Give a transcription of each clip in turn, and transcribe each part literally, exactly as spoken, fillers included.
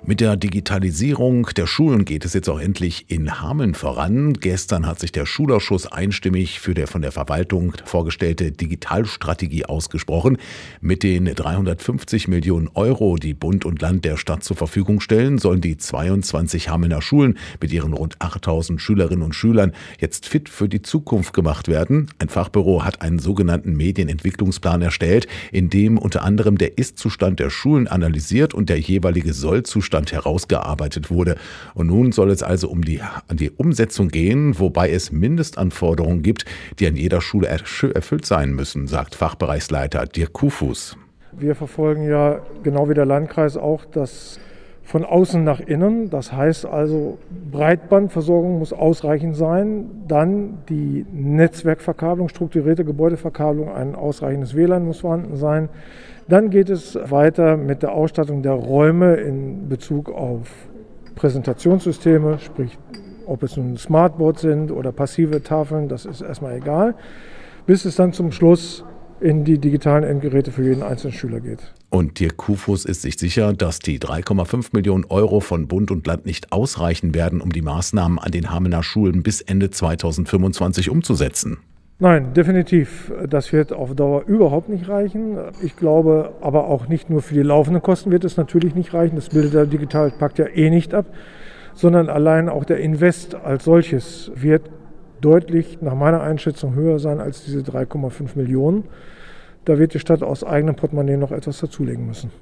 Mit der Digitalisierung der Schulen geht es jetzt auch endlich in Hameln voran. Gestern hat sich der Schulausschuss einstimmig für der von der Verwaltung vorgestellte Digitalstrategie ausgesprochen. Mit den dreihundertfünfzig Millionen Euro, die Bund und Land der Stadt zur Verfügung stellen, sollen die zweiundzwanzig Hamelner Schulen mit ihren rund achttausend Schülerinnen und Schülern jetzt fit für die Zukunft gemacht werden. Ein Fachbüro hat einen sogenannten Medienentwicklungsplan erstellt, in dem unter anderem der Ist-Zustand der Schulen analysiert und der jeweilige Soll-Zustand herausgearbeitet wurde. Und nun soll es also um die, an die Umsetzung gehen, wobei es Mindestanforderungen gibt, die an jeder Schule erfüllt sein müssen, sagt Fachbereichsleiter Dirk Kufus. Wir verfolgen ja genau wie der Landkreis auch das von außen nach innen. Das heißt also, Breitbandversorgung muss ausreichend sein. Dann die Netzwerkverkabelung, strukturierte Gebäudeverkabelung, ein ausreichendes W L A N muss vorhanden sein. Dann geht es weiter mit der Ausstattung der Räume in Bezug auf Präsentationssysteme, sprich ob es nun Smartboards sind oder passive Tafeln, das ist erstmal egal, bis es dann zum Schluss in die digitalen Endgeräte für jeden einzelnen Schüler geht. Und Dirk Kufus ist sich sicher, dass die drei Komma fünf Millionen Euro von Bund und Land nicht ausreichen werden, um die Maßnahmen an den Hamelner Schulen bis Ende zweitausendfünfundzwanzig umzusetzen. Nein, definitiv. Das wird auf Dauer überhaupt nicht reichen. Ich glaube aber auch nicht nur für die laufenden Kosten wird es natürlich nicht reichen. Das bildet der Digitalpakt ja eh nicht ab, sondern allein auch der Invest als solches wird deutlich nach meiner Einschätzung höher sein als diese drei Komma fünf Millionen. Da wird die Stadt aus eigenem Portemonnaie noch etwas dazulegen müssen.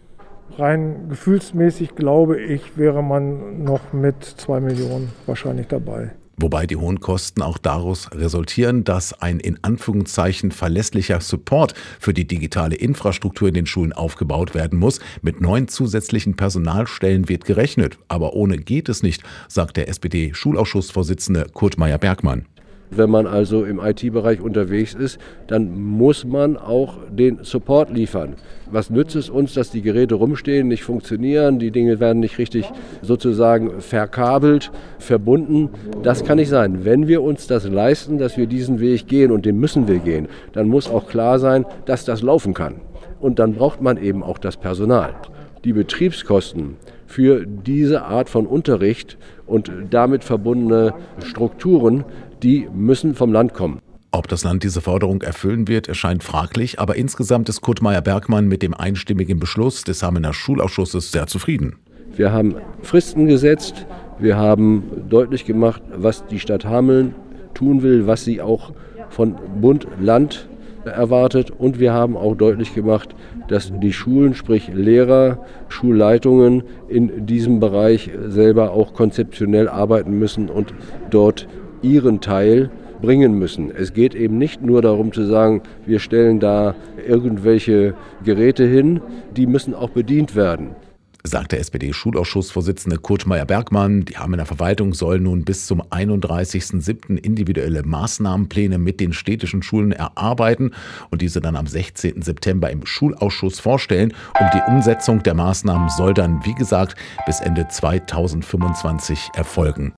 Rein gefühlsmäßig, glaube ich, wäre man noch mit zwei Millionen wahrscheinlich dabei. Wobei die hohen Kosten auch daraus resultieren, dass ein in Anführungszeichen verlässlicher Support für die digitale Infrastruktur in den Schulen aufgebaut werden muss. Mit neun zusätzlichen Personalstellen wird gerechnet. Aber ohne geht es nicht, sagt der S P D-Schulausschussvorsitzende Kurt Meyer-Bergmann. Wenn man also im I T-Bereich unterwegs ist, dann muss man auch den Support liefern. Was nützt es uns, dass die Geräte rumstehen, nicht funktionieren, die Dinge werden nicht richtig sozusagen verkabelt, verbunden? Das kann nicht sein. Wenn wir uns das leisten, dass wir diesen Weg gehen, und den müssen wir gehen, dann muss auch klar sein, dass das laufen kann. Und dann braucht man eben auch das Personal. Die Betriebskosten für diese Art von Unterricht und damit verbundene Strukturen, die müssen vom Land kommen. Ob das Land diese Forderung erfüllen wird, erscheint fraglich, aber insgesamt ist Kurt Meyer-Bergmann mit dem einstimmigen Beschluss des Hamelner Schulausschusses sehr zufrieden. Wir haben Fristen gesetzt, wir haben deutlich gemacht, was die Stadt Hameln tun will, was sie auch von Bund, Land erwartet, und wir haben auch deutlich gemacht, dass die Schulen, sprich Lehrer, Schulleitungen in diesem Bereich selber auch konzeptionell arbeiten müssen und dort ihren Teil bringen müssen. Es geht eben nicht nur darum zu sagen, wir stellen da irgendwelche Geräte hin, die müssen auch bedient werden. Sagt der S P D-Schulausschussvorsitzende Kurt Meyer-Bergmann. Die Hamelner Verwaltung soll nun bis zum einunddreißigsten siebten individuelle Maßnahmenpläne mit den städtischen Schulen erarbeiten und diese dann am sechzehnten September im Schulausschuss vorstellen. Und die Umsetzung der Maßnahmen soll dann, wie gesagt, bis Ende zweitausendfünfundzwanzig erfolgen.